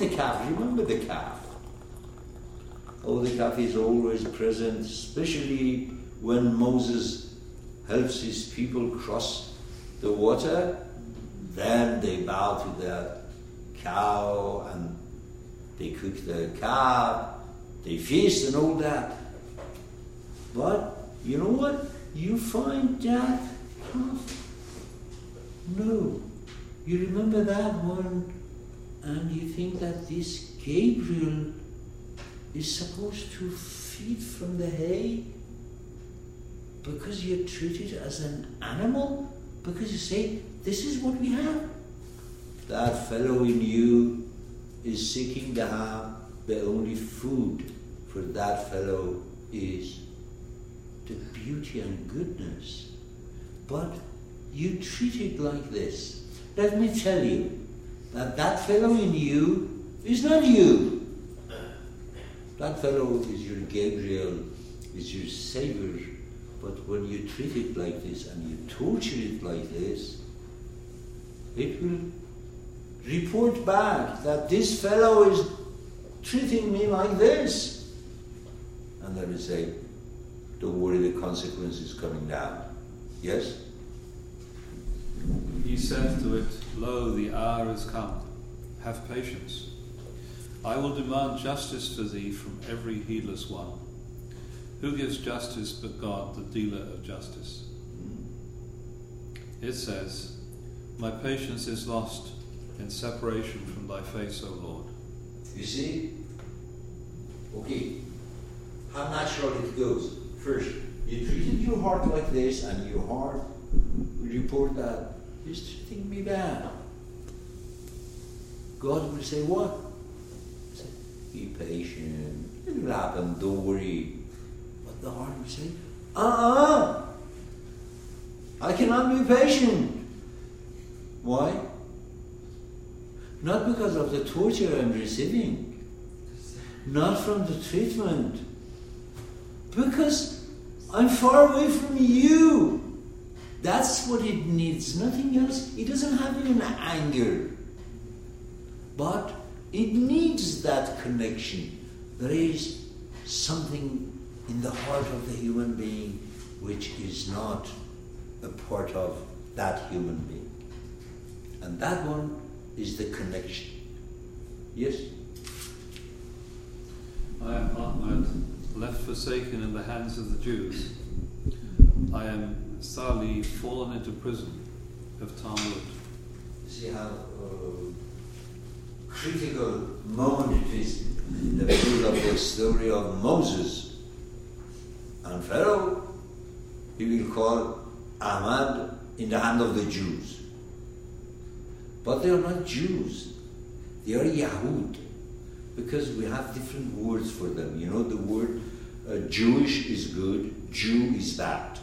the calf. Remember the calf. Oh, the calf is always present, especially when Moses helps his people cross the water. Then they bow to the cow and they cook the calf, they feast and all that. But you know what? You find that calf. No. You remember that one and you think that this Gabriel is supposed to feed from the hay because you treat it as an animal? Because you say, this is what we have. That fellow in you is seeking to have the only food for that fellow is the beauty and goodness. But you treat it like this. Let me tell you that that fellow in you is not you. That fellow is your Gabriel, is your Savior. But when you treat it like this and you torture it like this, it will report back that this fellow is treating me like this. And then we say, don't worry, the consequence is coming down. Yes? He said to it, lo, the hour is come. Have patience. I will demand justice for thee from every heedless one. Who gives justice but God, the dealer of justice? It says, my patience is lost in separation from thy face, O Lord. You see? Okay. How natural it goes. First, you treated your heart like this, and your heart will report that he's treating me bad. God will say, what? Say, be patient. It will happen, don't worry. But the heart will say, I cannot be patient. Why? Not because of the torture I'm receiving, not from the treatment, because I'm far away from you. That's what it needs, nothing else. It doesn't have even anger, but it needs that connection. There is something in the heart of the human being which is not a part of that human being. And that one is the connection. Yes? I am Ahmad, left forsaken in the hands of the Jews. I am Salih, fallen into prison of Talmud. See how critical moment it is in the middle of the story of Moses and Pharaoh. He will call Ahmad in the hand of the Jews. But they are not Jews. They are Yahud. Because we have different words for them. You know, the word Jewish is good, Jew is bad.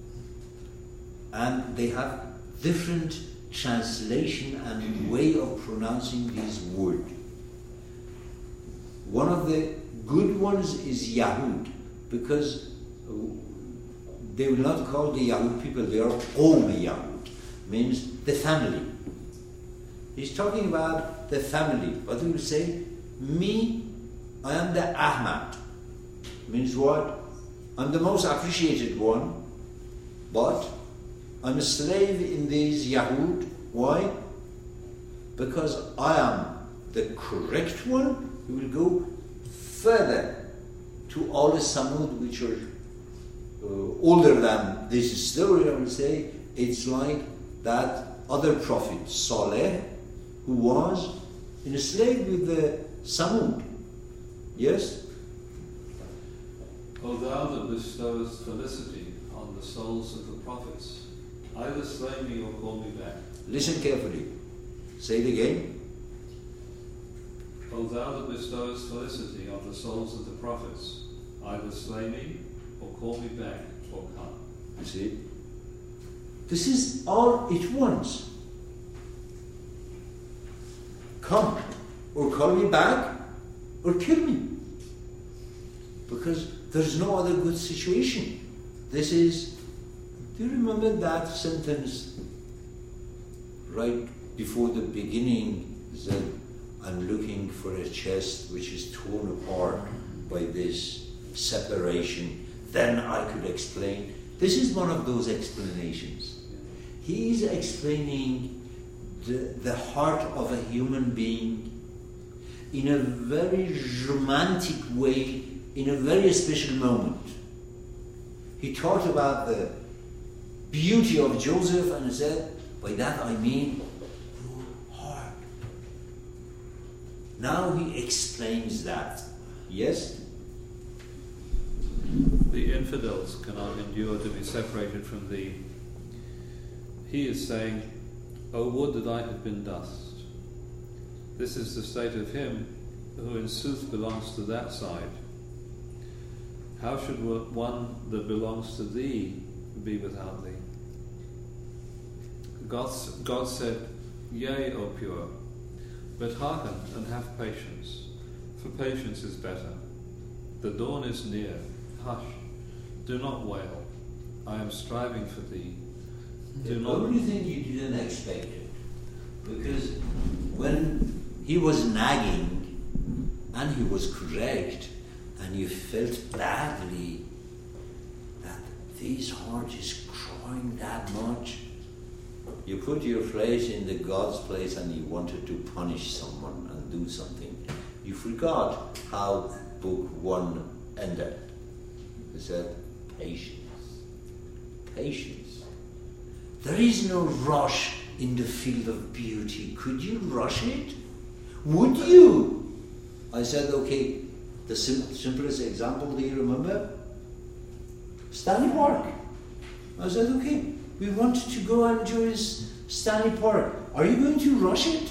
And they have different translation and way of pronouncing these words. One of the good ones is Yahud, because they will not call the Yahud people, they are Qawm Yahud, means the family. He's talking about the family, but he will say, me, I am the Ahmad. Means what? I'm the most appreciated one, but I'm a slave in these Yahud. Why? Because I am the correct one. We will go further to all the Samud which are older than this story. I will say it's like that other prophet, Saleh, who was enslaved with the Samud. Yes? O thou that bestowest felicity on the souls of the prophets, either slay me or call me back. Listen carefully. Say it again. O thou that bestowest felicity on the souls of the prophets, either slay me or call me back or come. You see? This is all it wants. Come, or call me back, or kill me. Because there's no other good situation. This is, do you remember that sentence right before the beginning? It said, I'm looking for a chest which is torn apart by this separation. Then I could explain. This is one of those explanations. He's explaining the heart of a human being in a very romantic way, in a very special moment. He talked about the beauty of Joseph and he said, by that I mean your heart. Now he explains that. Yes? The infidels cannot endure to be separated from thee. He is saying, O would that I had been dust. This is the state of him who in sooth belongs to that side. How should one that belongs to thee be without thee? God said, Yea, O pure, but hearken and have patience, for patience is better. The dawn is near. Hush, do not wail. I am striving for thee. The only thing you didn't expect it, because when he was nagging and he was correct, and you felt badly that this heart is crying that much, you put your place in the God's place and you wanted to punish someone and do something. You forgot how book 1 ended. It said, patience. Patience. There is no rush in the field of beauty. Could you rush it? Would you? I said, okay, the simplest example, do you remember? Stanley Park. I said, okay, we want to go and enjoy Stanley Park. Are you going to rush it?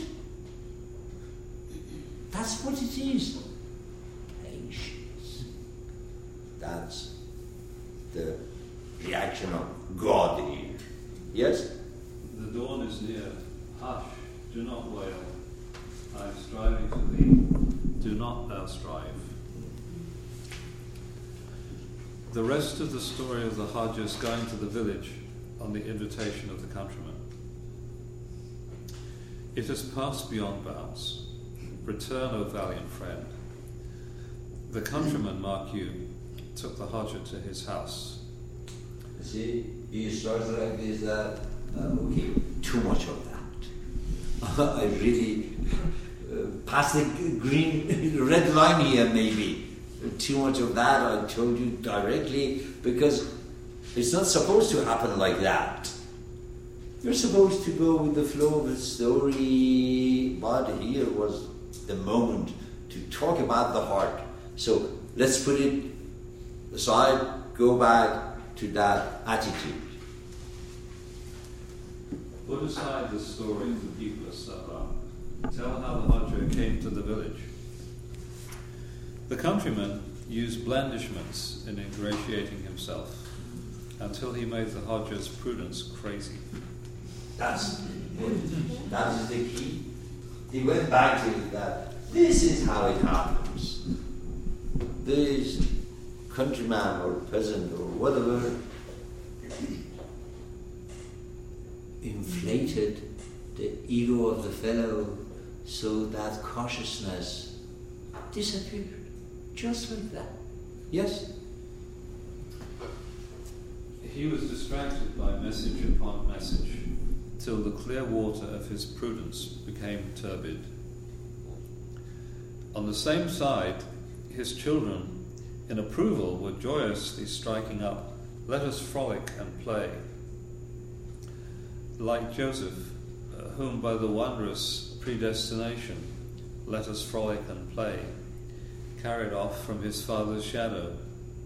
That's what it is. Patience. That's the reaction of God here. Yes? The dawn is near. Hush, do not wail. I am striving for thee. Do not thou strive. The rest of the story of the Hajjahs going to the village on the invitation of the countryman. It has passed beyond bounds. Return, O valiant friend. The countryman, mark you, took the Hajjah to his house. See, he starts like this, that, okay, too much of that. I really passed the red line here maybe. Too much of that, I told you directly, because it's not supposed to happen like that. You're supposed to go with the flow of the story, but here was the moment to talk about the heart. So let's put it aside, go back to that attitude. Put aside the story of the people of Sabah. Tell how the Hajjah came to the village. The countryman used blandishments in ingratiating himself until he made the Hajjah's prudence crazy. That's the key. He went back to that. This is how it happens. This countryman or peasant or whatever inflated the ego of the fellow so that cautiousness disappeared. Just like that. Yes? He was distracted by message upon message, till the clear water of his prudence became turbid. On the same side, his children, in approval, were joyously striking up, "Let us frolic and play." Like Joseph, whom by the wondrous predestination, "Let us frolic and play," carried off from his father's shadow.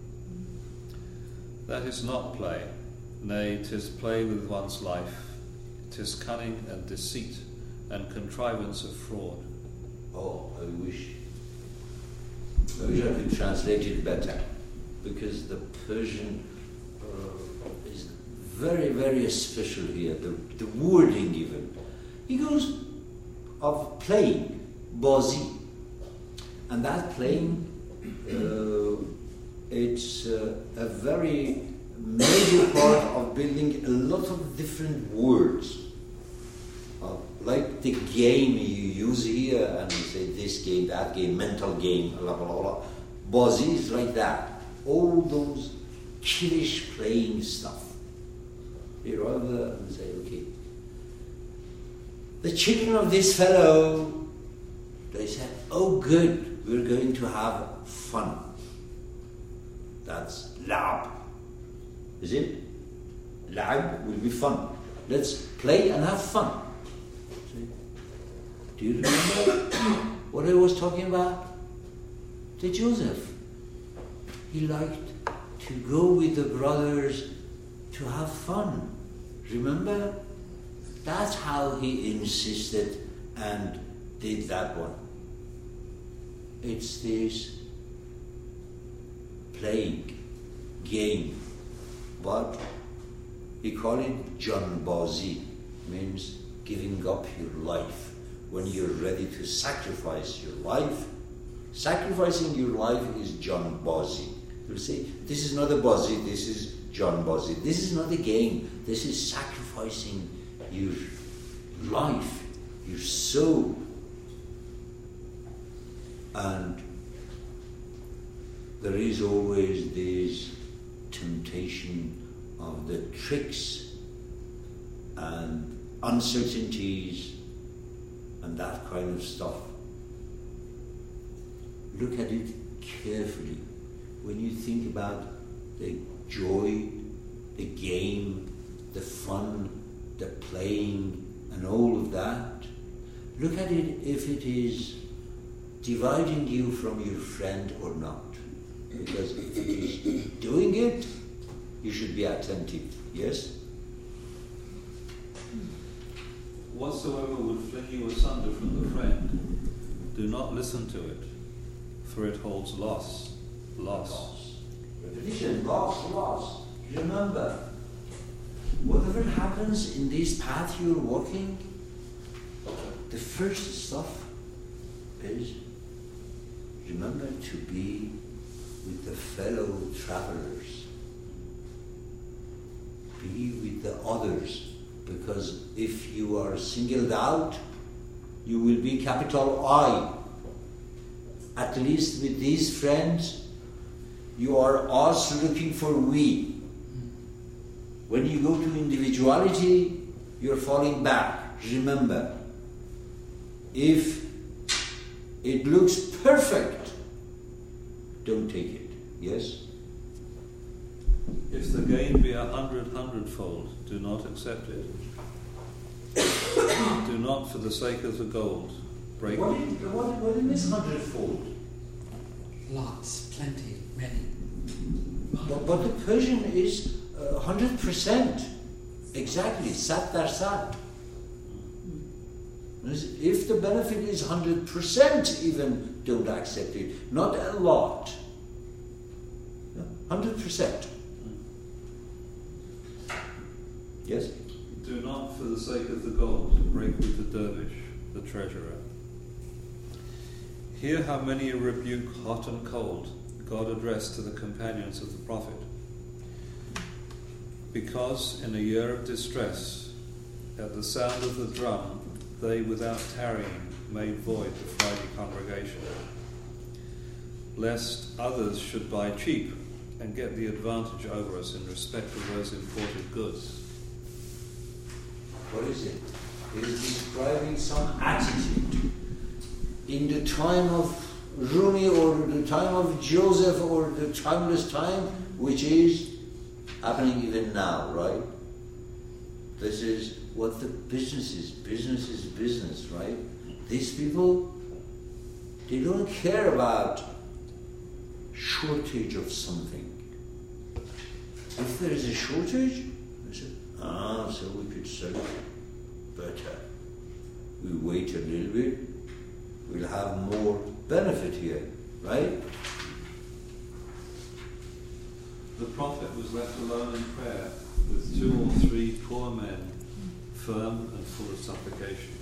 That is not play, nay, 'tis play with one's life. 'Tis cunning and deceit and contrivance of fraud. Oh, I wish I could translate it better, because the Persian is very, very special here. The wording even. He goes of playing, bazi, and that playing, it's a very major part of building a lot of different words. like the game you use here, and you say this game, that game, mental game, blah, blah, blah, blah. Bazi is like that. All those kiddish playing stuff. You rather and say, okay, the children of this fellow, they said, oh good, we're going to have fun. That's la'ab. Is it? La'ab will be fun. Let's play and have fun. See? Do you remember what I was talking about? The Joseph. He liked to go with the brothers to have fun. Remember? That's how he insisted and did that one. It's this playing game, but he called it Janbazi, means giving up your life. When you're ready to sacrifice your life, sacrificing your life is Janbazi. You'll say, this is not a bazi, this is Janbazi. This is not a game, this is sacrificing your life, your soul. And there is always this temptation of the tricks and uncertainties and that kind of stuff. Look at it carefully. When you think about the joy, the game, the fun, the playing and all of that, look at it if it is dividing you from your friend or not. Because if it is doing it, you should be attentive, yes? Whatsoever would fling you asunder from the friend, do not listen to it, for it holds loss. Repetition, loss. Remember, whatever happens in this path you're walking, the first stuff is remember to be with the fellow travelers. Be with the others, because if you are singled out, you will be capital I. At least with these friends, you are us looking for we. When you go to individuality, you're falling back. Remember, if it looks perfect, don't take it. Yes? If the gain be 100-hundredfold, do not accept it. Do not, for the sake of the gold, break What is this 100-fold? Lots, plenty, many. But the Persian is 100%. Exactly, sat dar sat. If the benefit is 100%, even don't accept it. Not a lot. 100%. Yes? Do not, for the sake of the gold, break with the dervish, the treasurer. Hear how many a rebuke, hot and cold, God addressed to the companions of the Prophet. Because in a year of distress, at the sound of the drum, they without tarrying made void the Friday congregation, lest others should buy cheap and get the advantage over us in respect of those imported goods. What is it? It is describing some attitude. In the time of Rumi or the time of Joseph or the timeless time, which is happening even now, right? This is what the business is. Business is business, right? These people, they don't care about shortage of something. If there is a shortage, they say, so we could sell it better. We wait a little bit, we'll have more benefit here, right? The Prophet was left alone in prayer with 2 or 3 poor men, firm and full of supplication.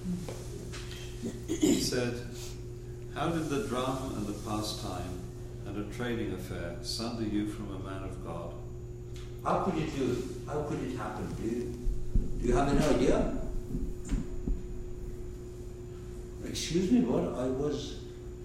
He said, how did the drum and the pastime and a trading affair sunder you from a man of God? How could it do? How could it happen? Do you have an idea? excuse me, what? I was